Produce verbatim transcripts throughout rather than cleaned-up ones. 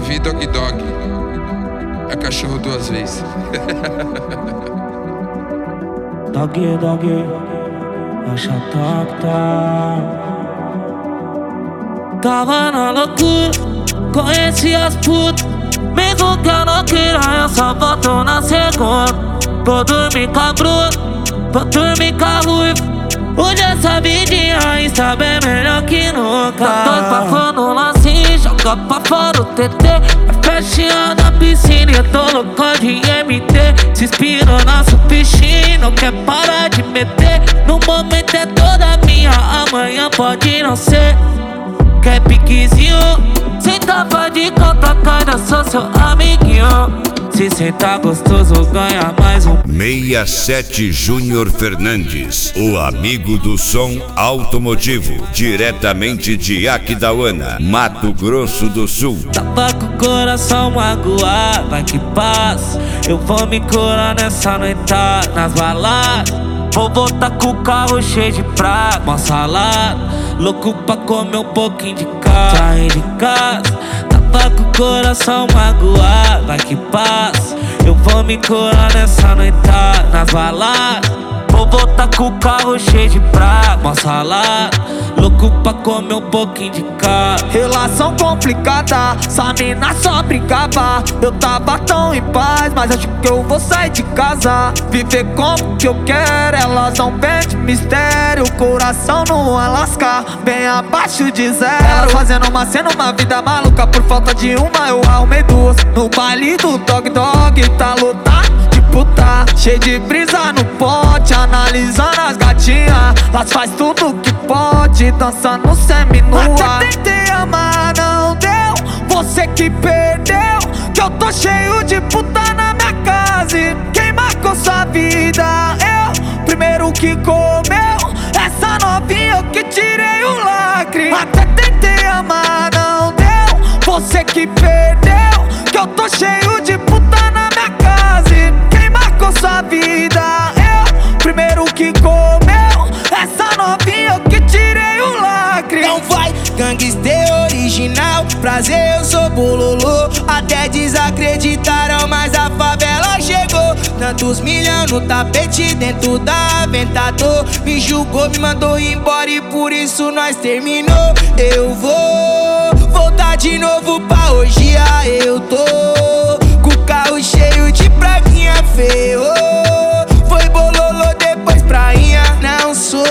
ouvi Dog Dog. É cachorro duas vezes. Dog Dog, acha tá. Tava na loucura, conheci as putas. Mesmo que eu não queira, eu só volto na segunda. Vou dormir com a Bruna, vou dormir com a Ruiva. Hoje essa vidinha está bem melhor que nunca. Tô passando o lance, joga pra fora o T T. A festinha da piscina, eu tô louco de M T. Se inspirou na sua piscina, não quer parar de meter. No momento é toda minha, amanhã pode não ser. Quer piquezinho? Senta, pode contar, cara, sou seu amiguinho. Se sentar gostoso, ganha mais um. sessenta e sete Júnior Fernandes, o amigo do som automotivo, diretamente de Aquidauana, Mato Grosso do Sul. Tava com o coração magoado, vai que passa. Eu vou me curar nessa noitada, nas baladas. Vou voltar com o carro cheio de praga, uma salada. Louco pra comer um pouquinho de carne. Sair de casa, tava com o coração magoado, vai que passa. Eu vou me curar nessa noitada, nas baladas. Vou voltar com o carro cheio de praga, uma salada. Louco pra comer um pouquinho de carne. Relação complicada, essa mina só brincava. Eu tava tão em paz, mas acho que eu vou sair de casa. Viver como que eu quero, elas não vendem mistério. Coração no Alasca, bem abaixo de zero. Elas fazendo uma cena, uma vida maluca. Por falta de uma eu arrumei duas. No baile do Dog Dog, tá lotado de puta. Cheio de brisa no pote, analisando as gatinhas. Elas faz tudo que pode, dançando semi-nua. Até tentei amar, não deu. Você que perdeu, que eu tô cheio de puta na minha casa. E quem marcou sua vida? Eu, primeiro que comeu essa novinha, eu que tirei o lacre. Até tentei amar, não deu. Você que perdeu, que eu tô cheio de puta na minha casa. E quem marcou sua vida? Eu, primeiro que comeu essa novinha, eu que tirei o lacre. Não vai, gangster original, prazer, eu sou bololô. Até desacreditaram, mas a favela chegou. Tantos milhões no tapete, dentro da Aventador. Me julgou, me mandou embora e por isso nós terminou. Eu vou voltar de novo pra hoje, eu tô com o carro cheio de praguinha, ferrou. Foi bololô, depois prainha. Não sou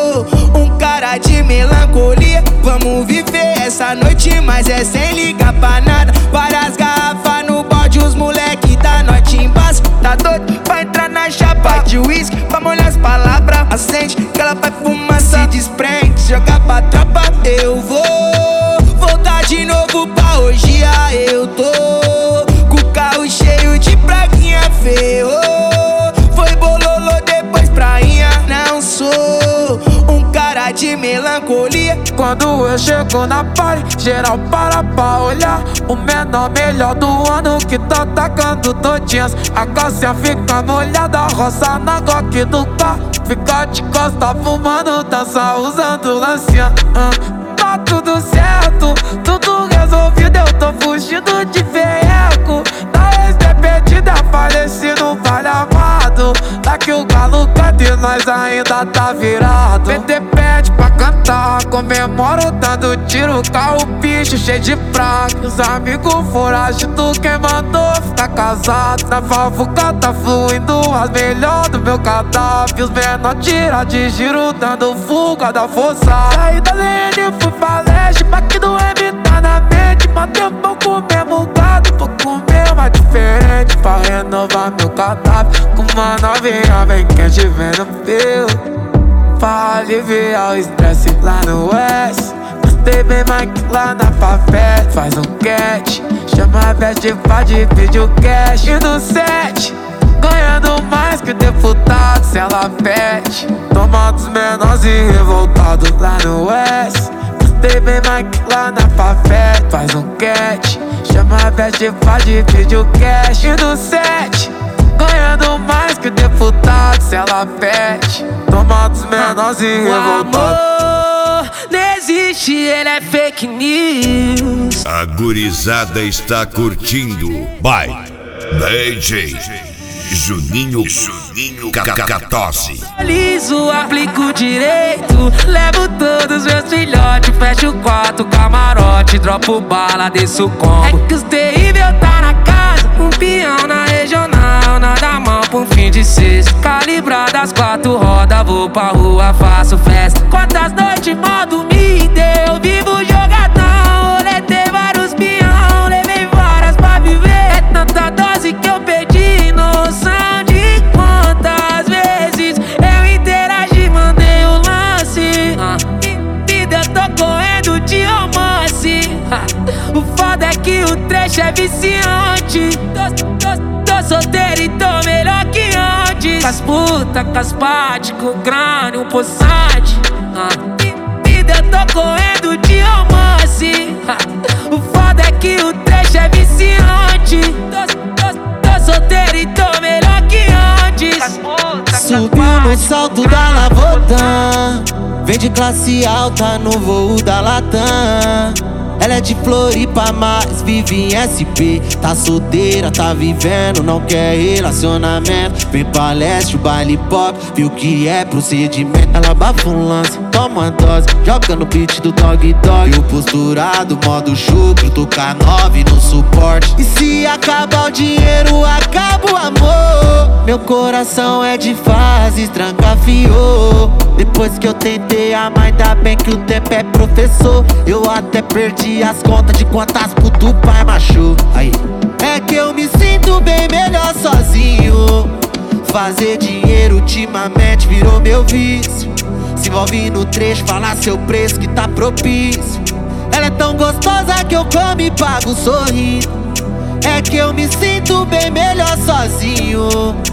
um cara de melancolia. Vamos viver essa noite, mas é sem ligar pra nada. Várias garrafas no balde, os moleque da noite embaixo. Tá doido pra entrar na chapa de uísque, pra molhar as palavras. Acende, que ela vai fumar, se desprende, joga pra tropa. Eu vou voltar de novo pra hoje, eu tô com o carro cheio de praguinha, ferrou. Foi bololô, depois prainha. Não sou um cara de melancolia. Quando eu chego na party, geral para pra olhar. O menor melhor do ano que tá tacando todinhas. A calcinha fica molhada, roça na goque do carro. Fica de costa fumando, dança usando lancinha. uh, Tá tudo certo, tudo resolvido. Eu tô fugindo de ferreco. Da ex-despedida, falecido, vale amado. Daqui o galo canta e nós ainda tá virado. P T pede pra cantar, comemoro dando tiro. Carro bicho cheio de praga. Os amigos foragidos, quem mandou ficar casado. Na favuca tá fluindo as melhores do meu cadáver. Os menor tira de giro, dando fuga da força. Saí da lane, fui pra leste, baque do M tá na mente. Matei um pouco o mesmo gado, vou comer mais diferente pra renovar meu cadáver. Com uma novinha bem quente vendo fio, pra aliviar o estresse lá no West. Gostei bem mais que lá na favela. Faz um catch, chama a veste pra dividir o cash. E no set, ganhando mais que deputado, se ela pede. Toma dos menores e revoltado lá no West. Gostei bem mais que lá na favela. Faz um catch, chama a veste pra dividir o cash. E no set, ganhando mais que deputado, se ela pede. Toma dos menores e revoltado. O amor não existe. existe, ele é fake news. A gurizada está curtindo. By D J Juninho Juninho Cacatosse. Liso, aplico direito, levo todos meus filhotes, fecho o quarto, camarote, dropo bala, desço o combo. É que os terrível tá na casa, um peão na regional, nada mal pra um fim de sexta. Calibrado as quatro rodas, vou pra rua, faço festa. Quantas noites mal dormi, eu vivo jogadão. Roletei vários peão, levei várias pra viver. É tanta dose que eu perdi noção de quantas vezes eu interagi, mandei o lance. ah, Vida eu tô correndo de romance. ah, O foda é que o trecho é viciante. Tô, tô, tô solteiro e tô melhor que antes. Cas puta, cas pate, com grana, um poçante. ah, Vida eu tô correndo de romance. ah, O foda é que o trecho é viciante. Tô, tô, tô solteiro e tô melhor que antes. Subiu no salto da Lavotã, vem de classe alta no voo da Latam. Ela é de Floripa, mas vive em S P. Tá solteira, tá vivendo, não quer relacionamento. Vem pra leste, o baile pop, viu que é procedimento. Ela bafa um lance, toma uma dose, joga no beat do Dog Dog. E o posturado, modo chucro, toca nove no suporte. E se acabar o dinheiro, acaba o amor. Meu coração é de fases, trancafiou. Depois que eu tentei amar, ainda bem que o tempo é professor. Eu até perdi as contas de quantas puto o pai machou. Aí, é que eu me sinto bem melhor sozinho. Fazer dinheiro ultimamente virou meu vício. Se envolve no trecho, fala seu preço que tá propício. Ela é tão gostosa que eu como e pago sorrindo. É que eu me sinto bem melhor sozinho.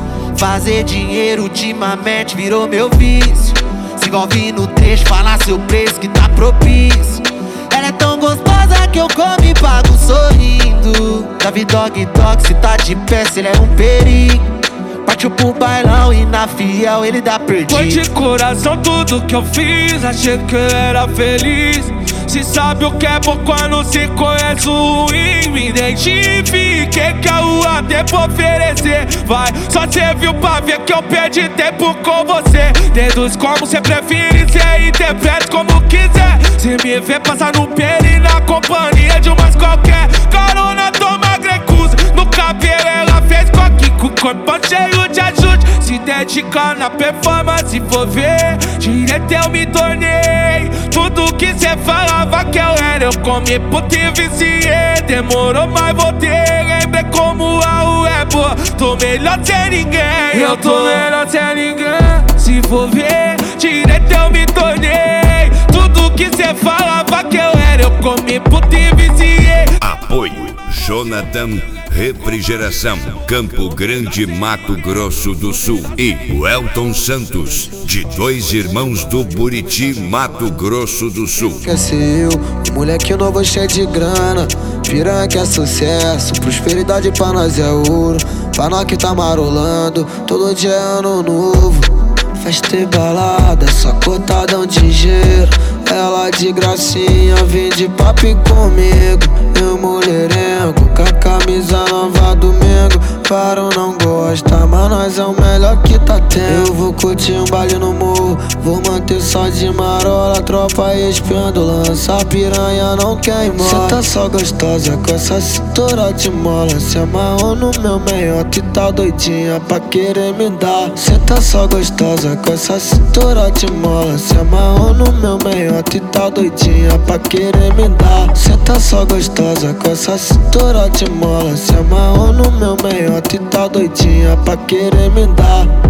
Fazer dinheiro ultimamente virou meu vício. Se envolve no trecho, fala seu preço que tá propício. Ela é tão gostosa que eu como e pago sorrindo. Davi Dog Dog, se tá de pé, se ele é um perigo. Partiu pro bailão e na fiel ele dá perdido. Foi de coração tudo que eu fiz, achei que eu era feliz. Se sabe o que é bom quando se conhece o ruim. Me identifiquei que a rua tem pra oferecer. Vai, só cê viu pra ver que eu perdi tempo com você. Deduz como cê prefere, cê interpreta como quiser. Cê me vê passar no pele na companhia de umas qualquer. Carona toma grecusa, no cabelo ela fez coque. Com o corpo cheio de ajude, se dedica na performance. For ver, direto eu me tornei tudo que cê falava que eu era. Eu comi puta e viciei. Demorou, mas voltei. Lembrei como a rua é boa. Tô melhor sem ninguém. Eu tô melhor sem ninguém. Se for ver, direto eu me tornei tudo que cê falava que eu era. Eu comi puta e viciei. Apoio Jonathan Refrigeração, Campo Grande, Mato Grosso do Sul. E o Elton Santos, de Dois Irmãos do Buriti, Mato Grosso do Sul. Quer ser eu, um moleque novo cheio de grana. Piranha que é sucesso, prosperidade pra nós é ouro. Pra nós que tá marolando, todo dia é ano novo. Festa e balada, só cotadão de gelo. Ela de gracinha, vem de papo comigo. Eu mulherengo, com a camisa nova do Mengo. Paro não gosta, mas nós é o melhor que tá tendo. Eu vou curtir um baile no morro, vou manter só de marola. Tropa espiando, lança piranha, não quer ir embora. Cê tá só gostosa com essa cintura de mola. Se amarrou no meu meiota e tá doidinha pra querer me dar. Cê tá só gostosa com essa cintura de mola. Se amarrou no meu meiota e tá doidinha pra querer me dar. Cê tá só gostosa com essa cintura de mola. Se amarrou no meu meiota e tá doidinha pra querer me dar.